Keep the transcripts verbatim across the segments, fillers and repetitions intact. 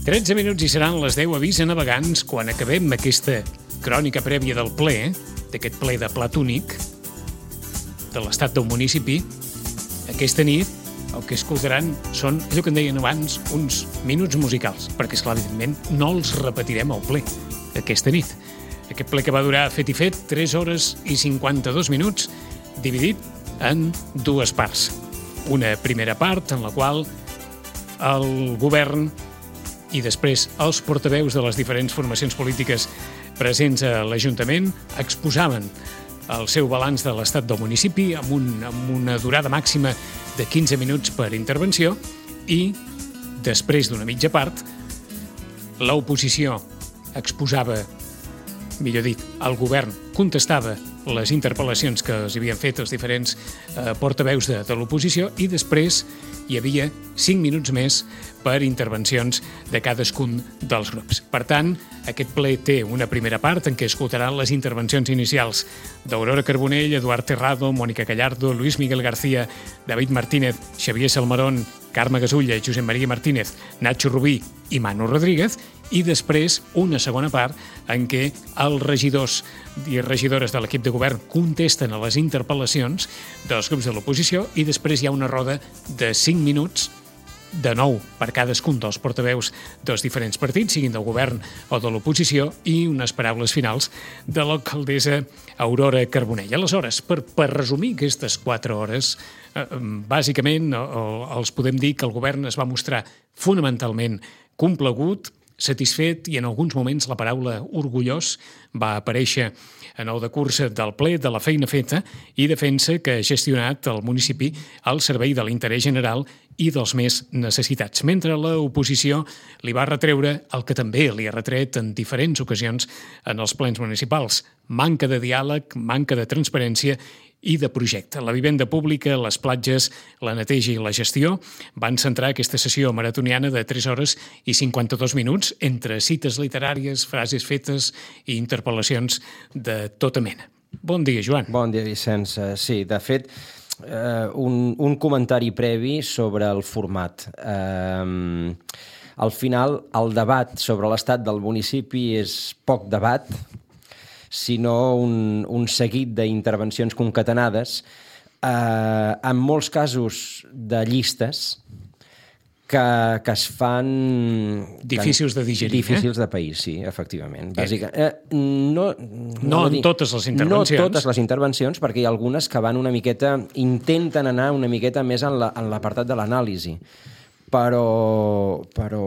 tretze minuts i seran les deu. Avís a navegants quan acabem aquesta crònica prèvia del ple, d'aquest ple de plat únic, de l'estat del municipi. Aquesta nit el que escoltaran són, allò que en deien abans, uns minuts musicals, perquè, esclar, evidentment, no els repetirem al ple aquesta nit. Aquest ple que va durar, fet i fet, tres hores i cinquanta-dos minuts, dividit en dues parts. Una primera part en la qual el govern i després els portaveus de les diferents formacions polítiques presents a l'Ajuntament exposaven el seu balanç de l'estat del municipi amb, un, amb una durada màxima de quinze minuts per intervenció i, després d'una mitja part, l'oposició exposava, millor dit, el govern contestava les interpel·lacions que els havien fet els diferents eh, portaveus de, de l'oposició i després hi havia cinc minuts més per intervencions de cadascun dels grups. Per tant, aquest ple té una primera part en què escoltaran les intervencions inicials d'Aurora Carbonell, Eduard Terrado, Mònica Gallardo, Luis Miguel García, David Martínez, Xavier Salmerón, Carme Gasulla, Josep Maria Martínez, Nacho Rubí i Manu Rodríguez, i després una segona part en què els regidors i regidores de l'equip de govern contesten a les interpel·lacions dels grups de l'oposició i després hi ha una roda de cinc minuts, de nou per cadascun dels portaveus dels diferents partits, siguin del govern o de l'oposició, i unes paraules finals de l'alcaldessa Aurora Carbonell. Aleshores, per, per resumir aquestes quatre hores, eh, bàsicament eh, els podem dir que el govern es va mostrar fonamentalment complagut, satisfet i en alguns moments la paraula orgullós va aparèixer en el decurs del ple de la feina feta i defensa que ha gestionat el municipi al servei de l'interès general i dels més necessitats, mentre l'oposició li va retreure el que també li ha retret en diferents ocasions en els plens municipals: manca de diàleg, manca de transparència i de projecte. La vivenda pública, les platges, la neteja i la gestió van centrar aquesta sessió maratoniana de tres hores i cinquanta-dos minuts entre cites literàries, frases fetes i interpel·lacions de tota mena. Bon dia, Joan. Bon dia, Vicenç. Sí, de fet, eh, un, un comentari previ sobre el format. Eh, al final, el debat sobre l'estat del municipi és poc debat, sinó un, un seguit d'intervencions concatenades, eh, en molts casos de llistes que, que es fan... Difícils de digerir, Difícils eh? de país, sí, efectivament. Bàsica, eh, no, no, no en dir, totes les intervencions. No totes les intervencions, perquè hi ha algunes que van una miqueta... intenten anar una miqueta més en, la, en l'apartat de l'anàlisi. Però, però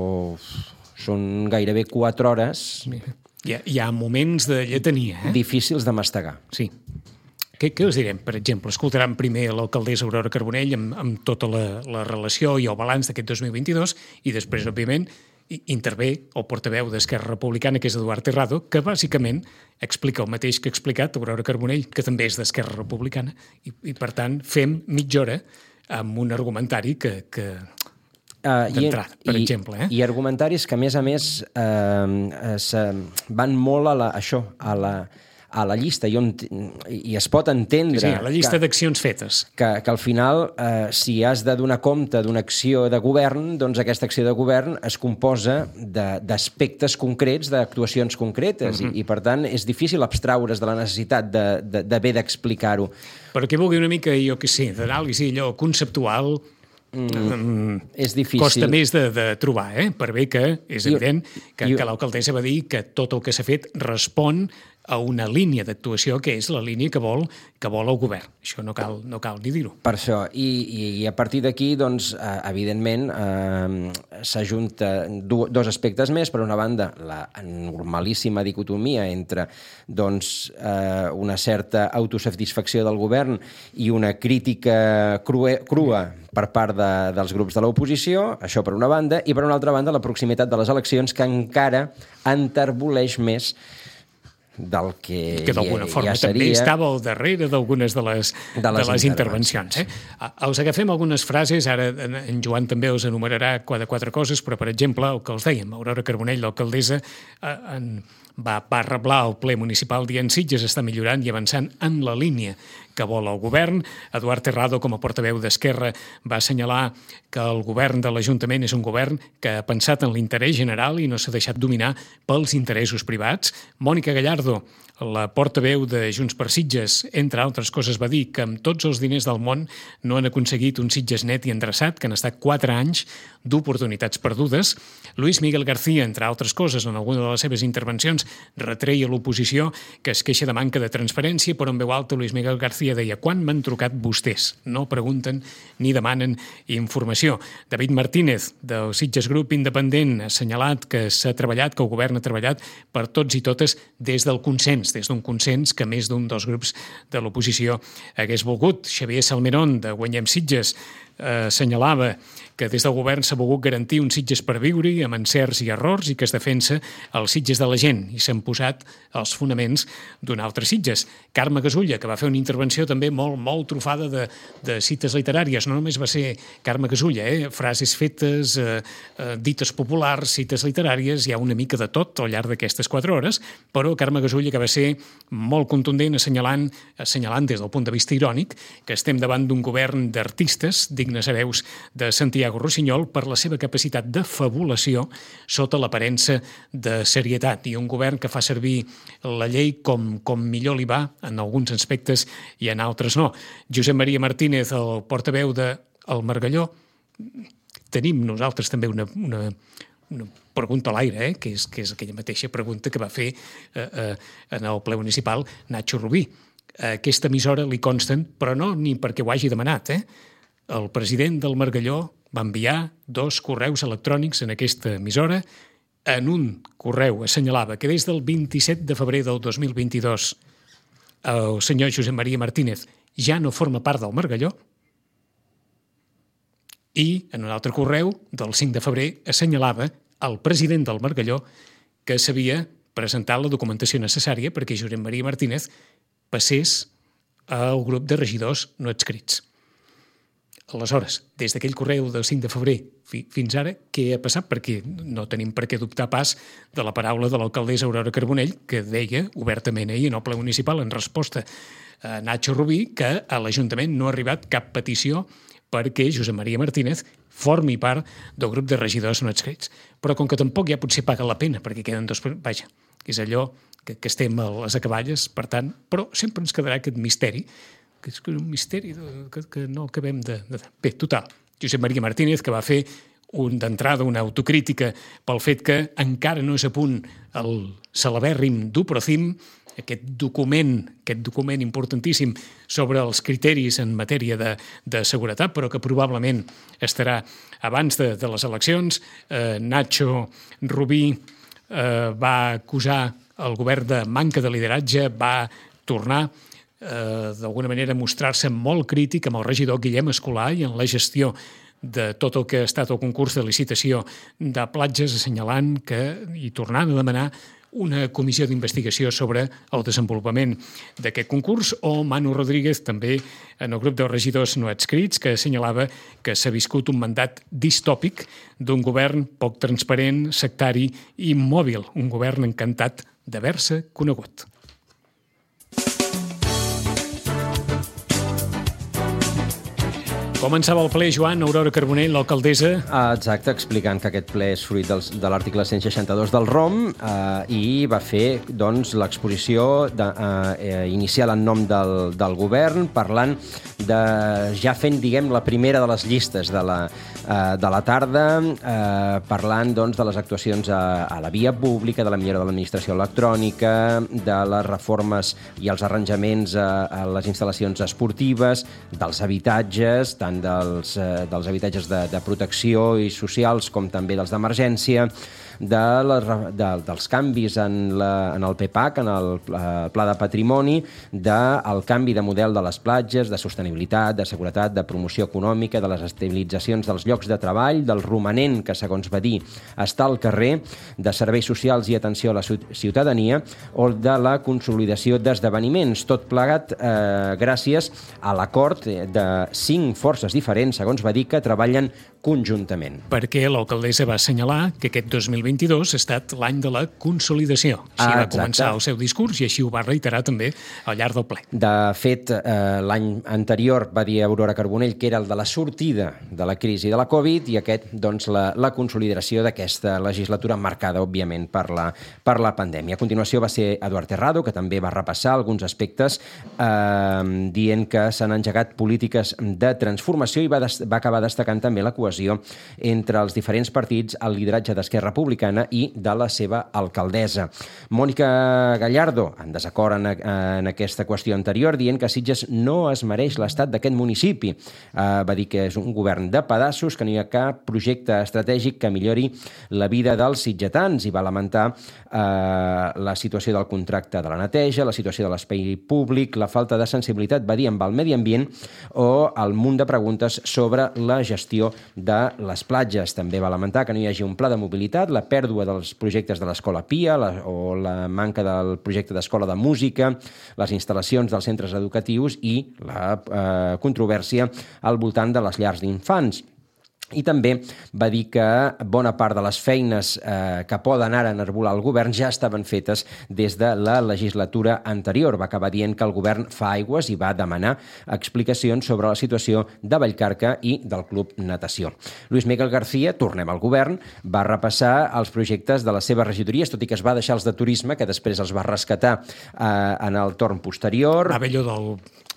són gairebé quatre hores... Hi ha, hi ha moments de lletania, eh? Difícils de mastegar. Sí. Què, què us direm? Per exemple, escoltaran primer l'alcaldessa Aurora Carbonell amb, amb tota la, la relació i el balanç d'aquest dos mil vint-i-dos i després, òbviament, intervé el portaveu d'Esquerra Republicana, que és Eduard Terrado, que bàsicament explica el mateix que ha explicat Aurora Carbonell, que també és d'Esquerra Republicana, i, i per tant fem mitja hora amb un argumentari que... que Uh, d'entrada, per i, exemple. Eh? I argumentaris que, a més a més, eh, se, van molt a la, això, a la, a la llista, i, on, i es pot entendre... Sí, sí, a la llista que, d'accions fetes. Que, que al final, eh, si has de donar compte d'una acció de govern, doncs aquesta acció de govern es composa de, d'aspectes concrets, d'actuacions concretes, uh-huh. i, i per tant és difícil abstraure's de la necessitat d'haver de, de, d'explicar-ho. Però que vulgui una mica, jo què sé, d'anàlisi allò conceptual... Mm, és difícil. Costa més de, de trobar, eh? Per bé que és evident que, jo, que l'alcaldessa va dir que tot el que s'ha fet respon a una línia d'actuació que és la línia que vol que vol el govern. Això no cal, no cal ni dir-ho. Per això, i, i, i a partir d'aquí, doncs, eh, evidentment, eh, s'ajunta do, dos aspectes més. Per una banda, la normalíssima dicotomia entre doncs, eh, una certa autosatisfacció del govern i una crítica crue, crua per part de, dels grups de l'oposició, això per una banda, i per una altra banda la proximitat de les eleccions que encara enterboleix més del que, que d'alguna ja, forma ja seria... també estava al darrere d'algunes de les, de les, de les intervencions. Eh? Els agafem algunes frases, ara en Joan també els enumerarà quatre, quatre coses, però per exemple el que els dèiem, Aurora Carbonell, l'alcaldessa, en, va, va reblar el ple municipal dient Sitges està millorant i avançant en la línia que vol el govern. Eduard Terrado, com a portaveu d'Esquerra, va assenyalar que el govern de l'Ajuntament és un govern que ha pensat en l'interès general i no s'ha deixat dominar pels interessos privats. Mònica Gallardo, la portaveu de Junts per Sitges, entre altres coses, va dir que amb tots els diners del món no han aconseguit un Sitges net i endreçat, que han estat quatre anys d'oportunitats perdudes. Luis Miguel García, entre altres coses, en alguna de les seves intervencions, retreia a l'oposició que es queixa de manca de transparència, però en veu alta Luis Miguel García deia: quan m'han trucat vostès? No pregunten ni demanen informació. David Martínez, del Sitges Group Independent, ha assenyalat que s'ha treballat, que el govern ha treballat per tots i totes des del consens, des d'un consens que més d'un dels grups de l'oposició hagués volgut. Xavier Salmerón, de Guanyem Sitges, assenyalava que des del govern s'ha volgut garantir un Sitges per viure-hi, amb encerts i errors, i que es defensa el Sitges de la gent, i s'han posat els fonaments d'un altre Sitges. Carme Gasulla, que va fer una intervenció també molt, molt trufada de, de cites literàries. No només va ser Carme Gasulla, eh? frases fetes, eh, eh, dites populars, cites literàries, hi ha una mica de tot al llarg d'aquestes quatre hores, però Carme Gasulla, que va ser molt contundent, assenyalant, assenyalant des del punt de vista irònic que estem davant d'un govern d'artistes, dignes hereus de Santiago Rossinyol, per la seva capacitat de fabulació sota l'aparença de serietat, i un govern que fa servir la llei com, com millor li va en alguns aspectes i en altres no. Josep Maria Martínez, el portaveu de El Margalló, tenim nosaltres també una, una, una pregunta a l'aire, eh? que, és, que és aquella mateixa pregunta que va fer eh, eh, en el ple municipal Nacho Rubí. A aquesta emissora li consten, però no ni perquè ho hagi demanat, eh? El president del Margalló va enviar dos correus electrònics en aquesta emissora. En un correu assenyalava que des del vint-i-set de febrer del dos mil vint-i-dos el senyor Josep Maria Martínez ja no forma part del Margalló, i en un altre correu del cinc de febrer assenyalava el president del Margalló que s'havia presentat la documentació necessària perquè Josep Maria Martínez passés al grup de regidors no adscrits. Aleshores, des d'aquell correu del cinc de febrer fins ara, què ha passat? Perquè no tenim per què dubtar pas de la paraula de l'alcaldessa Aurora Carbonell, que deia obertament ahir en el ple municipal en resposta a Nacho Rubí que a l'Ajuntament no ha arribat cap petició perquè Josep Maria Martínez formi part del grup de regidors no adscrits. Però com que tampoc ja potser paga la pena, perquè queden dos... Vaja, és allò que, que estem a les acaballes, per tant, però sempre ens quedarà aquest misteri, que és un misteri que, que no acabem de, de... Bé, total, Josep Maria Martínez, que va fer un, d'entrada una autocrítica pel fet que encara no és a punt el celebèrrim Duprocim, aquest document, aquest document importantíssim sobre els criteris en matèria de, de seguretat, però que probablement estarà abans de, de les eleccions. Eh, Nacho Rubí eh, va acusar el govern de manca de lideratge, va tornar Eh, d'alguna manera mostrar-se molt crític amb el regidor Guillem Escolà i en la gestió de tot el que ha estat el concurs de licitació de platges, assenyalant que i tornant a demanar una comissió d'investigació sobre el desenvolupament d'aquest concurs, o Manu Rodríguez, també en el grup dels regidors no adscrits, que assenyalava que s'ha viscut un mandat distòpic d'un govern poc transparent, sectari i immòbil, un govern encantat d'haver-se conegut. Començava el ple, Joan, Aurora Carbonell, l'alcaldessa. Ah, exacte, explicant que aquest ple és fruit dels, de l'article cent seixanta-dos del R O M eh, i va fer doncs, l'exposició de, eh, inicial en nom del, del govern, parlant de, ja fent, diguem, la primera de les llistes de la, eh, de la tarda, eh, parlant doncs, de les actuacions a, a la via pública, de la millora de l'administració electrònica, de les reformes i els arranjaments a, a les instal·lacions esportives, dels habitatges, tant dels, eh, dels habitatges de, de protecció i socials com també dels d'emergència, de la, de, dels canvis en, la, en el P P A C, en el eh, Pla de Patrimoni, del canvi de model de les platges, de sostenibilitat, de seguretat, de promoció econòmica, de les estabilitzacions dels llocs de treball, del romanent que, segons va dir, està al carrer, de serveis socials i atenció a la ciutadania, o de la consolidació d'esdeveniments. Tot plegat eh, gràcies a l'acord de cinc forces diferents, segons va dir, que treballen conjuntament. Perquè l'alcaldessa va assenyalar que aquest dos mil vint-i-dos ha estat l'any de la consolidació. Així Ah, va començar el seu discurs i així ho va reiterar també al llarg del ple. De fet, eh, l'any anterior va dir Aurora Carbonell que era el de la sortida de la crisi de la Covid i aquest, doncs, la, la consolidació d'aquesta legislatura marcada, òbviament, per la, per la pandèmia. A continuació va ser Eduard Terrado, que també va repassar alguns aspectes eh, dient que s'han engegat polítiques de transformació i va, des, va acabar destacant també la cohesió entre els diferents partits, el lideratge d'Esquerra Republicana i de la seva alcaldessa. Mònica Gallardo, en desacord en, en aquesta qüestió anterior, dient que Sitges no es mereix l'estat d'aquest municipi. Eh, va dir que és un govern de pedaços, que no hi ha cap projecte estratègic que millori la vida dels sitgetans i va lamentar eh, la situació del contracte de la neteja, la situació de l'espai públic, la falta de sensibilitat, va dir, amb el medi ambient o el munt de preguntes sobre la gestió de les platges. També va lamentar que no hi hagi un pla de mobilitat, la pèrdua dels projectes de l'Escola Pia la, o la manca del projecte d'escola de música, les instal·lacions dels centres educatius i la eh, controvèrsia al voltant de les llars d'infants. I també va dir que bona part de les feines eh, que poden ara enarbolar el govern ja estaven fetes des de la legislatura anterior. Va acabar dient que el govern fa aigües i va demanar explicacions sobre la situació de Vallcarca i del Club Natació. Luis Miguel García, tornem al govern, va repassar els projectes de les seves regidories, tot i que es va deixar els de turisme, que després els va rescatar eh, en el torn posterior. Va haver allò del...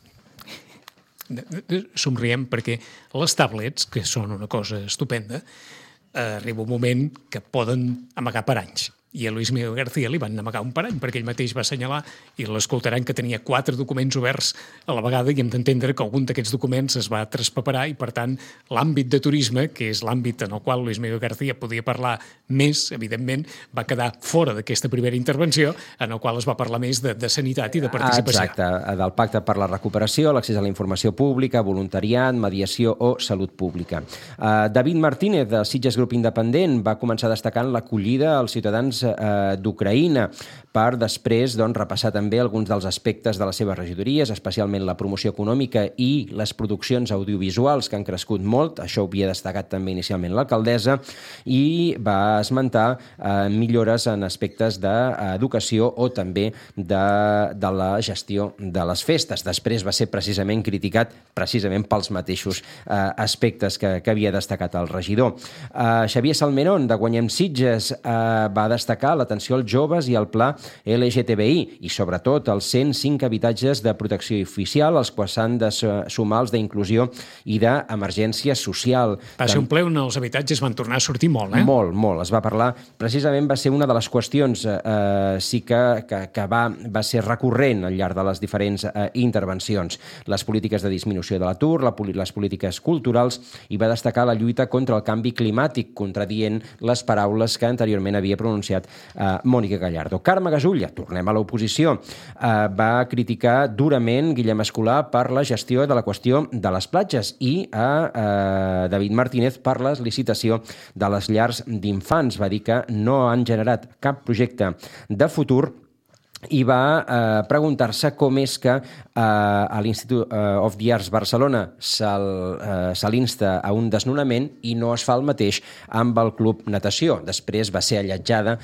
somriem perquè les tablets, que són una cosa estupenda, eh, arriba un moment que poden amagar per anys. I a Luis Miguel García li van amagar un parany, perquè ell mateix va assenyalar, i l'escoltaran, que tenia quatre documents oberts a la vegada, i hem d'entendre que algun d'aquests documents es va traspaperar, i per tant l'àmbit de turisme, que és l'àmbit en el qual Luis Miguel García podia parlar més, evidentment, va quedar fora d'aquesta primera intervenció, en el qual es va parlar més de, de sanitat i de participació. Exacte, del pacte per la recuperació, l'accés a la informació pública, voluntariat, mediació o salut pública. Uh, David Martínez, de Sitges Grup Independent, va començar destacant l'acollida als ciutadans d'Ucraïna, per després doncs, repassar també alguns dels aspectes de les seves regidories, especialment la promoció econòmica i les produccions audiovisuals, que han crescut molt. Això ho havia destacat també inicialment l'alcaldessa, i va esmentar eh, millores en aspectes d'educació o també de, de la gestió de les festes. Després va ser precisament criticat precisament pels mateixos eh, aspectes que, que havia destacat el regidor. Eh, Xavier Salmerón, de Guanyem Sitges, eh, va destacar l'atenció als joves i el pla L G T B I i, sobretot, els cent cinc habitatges de protecció oficial, als quals s'han de sumar els d'inclusió i d'emergència social. Va ser un ple on els habitatges van tornar a sortir molt, eh? Molt, molt. Es va parlar, precisament va ser una de les qüestions eh, sí que, que, que va, va ser recurrent al llarg de les diferents eh, intervencions. Les polítiques de disminució de l'atur, la, les polítiques culturals, i va destacar la lluita contra el canvi climàtic, contradient les paraules que anteriorment havia pronunciat eh, Mònica Gallardo. Carme Gasulla, tornem a l'oposició, eh, va criticar durament Guillem Escolà per la gestió de la qüestió de les platges i a eh, David Martínez per la licitació de les llars d'infants. Va dir que no han generat cap projecte de futur i va eh, preguntar-se com és que eh, a l'Institut of the Arts Barcelona se eh, l'insta a un desnonament i no es fa el mateix amb el Club Natació. Després va ser alletjada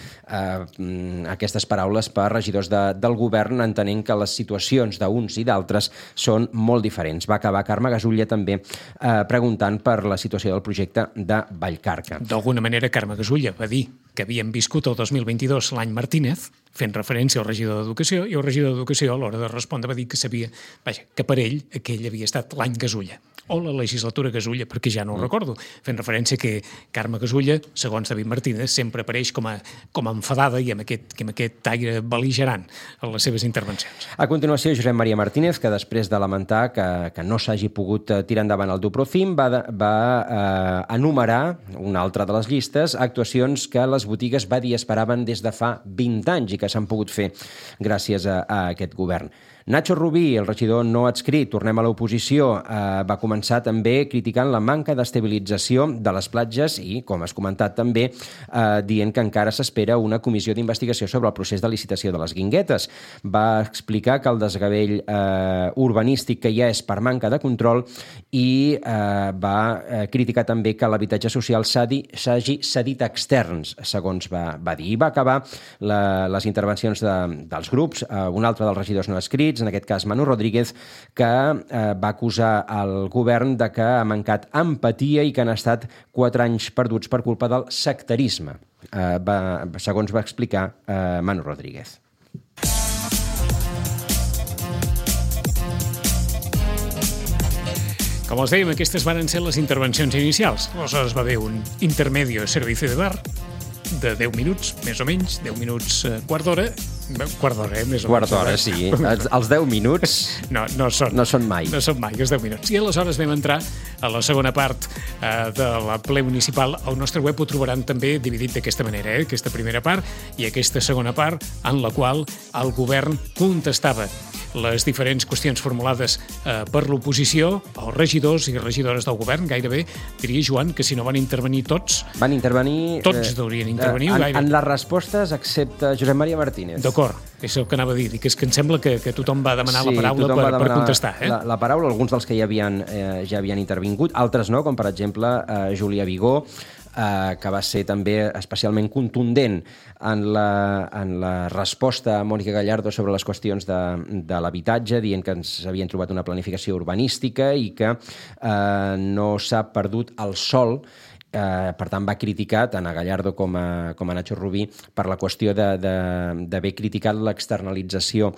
eh, aquestes paraules per regidors de, del govern, entenent que les situacions d'uns i d'altres són molt diferents. Va acabar Carme Gasulla també eh, preguntant per la situació del projecte de Vallcarca. D'alguna manera, Carme Gasulla va dir que havien viscut el dos mil vint-i-dos l'any Martínez, fent referència al regidor d'Educació, i el regidor d'Educació, a l'hora de respondre, va dir que sabia, vaja, que per ell aquell havia estat l'any Gasulla, o la legislatura Gasulla, perquè ja no ho mm. recordo, fent referència que Carme Gasulla, segons David Martínez, sempre apareix com a, com a enfadada i amb aquest, amb aquest aire bel·ligerant en les seves intervencions. A continuació, Josep Maria Martínez, que després de lamentar que, que no s'hagi pogut tirar endavant el Duprofim, va, de, va eh, enumerar una altra de les llistes, actuacions que les botigues va dir esperaven des de fa vint anys i que s'han pogut fer gràcies a, a aquest govern. Nacho Rubí, el regidor no adscrit, tornem a l'oposició, eh, va començar també criticant la manca d'estabilització de les platges i, com has comentat també, eh, dient que encara s'espera una comissió d'investigació sobre el procés de licitació de les guinguetes. Va explicar que el desgavell eh, urbanístic que hi ha és per manca de control i eh, va eh, criticar també que l'habitatge social s'hagi cedit a externs, segons va, va dir. I va acabar la, les intervencions de, dels grups, eh, un altre dels regidors no escrits, en aquest cas Manu Rodríguez, que eh, va acusar el govern de que ha mancat empatia i que han estat quatre anys perduts per culpa del sectarisme, eh, va, segons va explicar eh, Manu Rodríguez. Com els dèiem, aquestes van ser les intervencions inicials. Aleshores va haver un intermedio servicio de bar de deu minuts, més o menys, deu minuts, eh, quart d'hora, quart d'hora, eh, més o menys. Quart d'hora, sí. Els, els deu minuts no, no, són, no són mai. No són mai, els deu minuts. I aleshores vam entrar a la segona part eh, de la ple municipal. Al nostre web ho trobaran també dividit d'aquesta manera, eh? Aquesta primera part i aquesta segona part, en la qual el govern contestava les diferents qüestions formulades eh, per l'oposició, els regidors i regidores del govern, gairebé, diria, Joan, que si no van intervenir tots... Van intervenir... Tots deurien intervenir. Eh, en, gairebé. en les respostes, excepte Josep Maria Martínez. D'acord, és el que anava a dir, que és que em sembla que, que tothom va demanar sí, la paraula per, per contestar. Eh? La, la paraula, alguns dels que ja havien, eh, ja havien intervingut, altres no, com per exemple eh, Júlia Vigó, eh, que va ser també especialment contundent en la, en la resposta a Mònica Gallardo sobre les qüestions de, de l'habitatge, dient que ens havien trobat una planificació urbanística i que eh, no s'ha perdut el sòl. Eh, per tant, va criticar tant a Gallardo com a, com a Nacho Rubí per la qüestió d'haver criticat l'externalització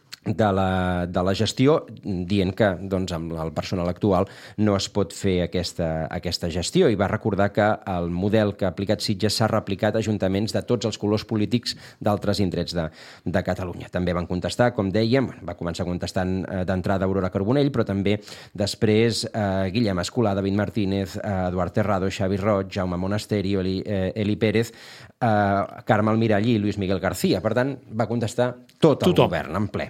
de la, de la gestió, dient que doncs, amb el personal actual no es pot fer aquesta, aquesta gestió, i va recordar que el model que ha aplicat Sitges s'ha replicat a ajuntaments de tots els colors polítics d'altres indrets de, de Catalunya. També van contestar, com dèiem, va començar contestant eh, d'entrada Aurora Carbonell, però també després eh, Guillem Escolà, David Martínez, eh, Eduard Terrado, Xavi Roig, Jaume Monasterio, Eli, eh, Eli Pérez, eh, Carme Almirall i Luis Miguel García. Per tant, va contestar tot el Tothom. govern en ple.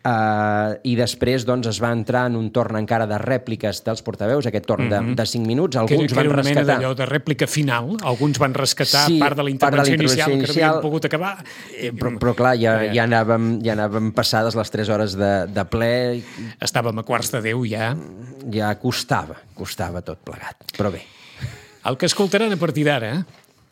Uh, I després doncs, es va entrar en un torn encara de rèpliques dels portaveus, aquest torn de, mm -hmm. de cinc minuts. Alguns que, que van era una rescatar... mena d'allò de rèplica final. Alguns van rescatar sí, part de la intervenció inicial, inicial que no havien pogut acabar. Eh, però, però clar, ja, ja, anàvem, ja anàvem passades les tres hores de, de ple. Estàvem a quarts de deu ja. Ja costava, costava tot plegat. Però bé. El que escoltaran a partir d'ara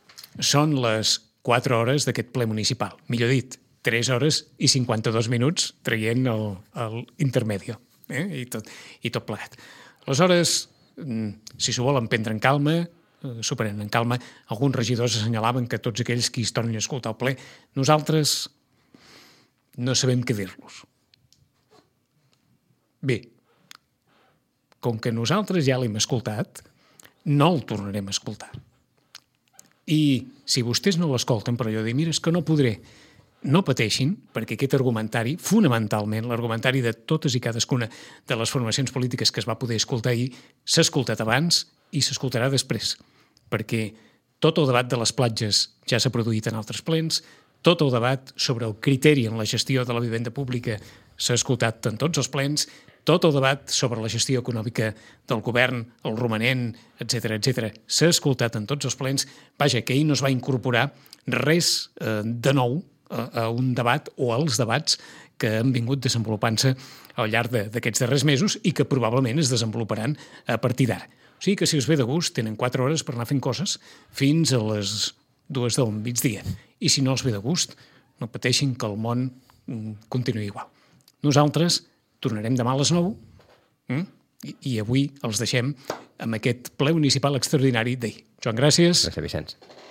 són les quatre hores d'aquest ple municipal. Millor dit, tres hores i cinquanta-dos minuts traient el, el intermedio, eh? I, tot, i tot plegat. Aleshores, si s'ho volen prendre en calma, s'ho prenen en calma. Alguns regidors assenyalaven que tots aquells que es tornin a escoltar el ple, nosaltres no sabem què dir-los. Bé, com que nosaltres ja l'hem escoltat, no el tornarem a escoltar. I si vostès no l'escolten per allò de dir, mira, és que no podré, no pateixin, perquè aquest argumentari, fonamentalment, l'argumentari de totes i cadascuna de les formacions polítiques que es va poder escoltar ahir, s'ha escoltat abans i s'escoltarà després, perquè tot el debat de les platges ja s'ha produït en altres plens, tot el debat sobre el criteri en la gestió de la vivenda pública s'ha escoltat en tots els plens, tot el debat sobre la gestió econòmica del govern, el romanent, etcètera, etcètera, s'ha escoltat en tots els plens. Vaja, que ahir no es va incorporar res eh, de nou a, a un debat o als debats que han vingut desenvolupant-se al llarg d'aquests darrers mesos i que probablement es desenvoluparan a partir d'ara. O sigui que si us ve de gust, tenen quatre hores per anar fent coses fins a les dues del migdia. I si no els ve de gust, no pateixin que el món continuï igual. Nosaltres tornarem demà a les nou eh? I, i avui els deixem amb aquest ple municipal extraordinari d'ahir. Joan, gràcies. Gràcies, Vicenç.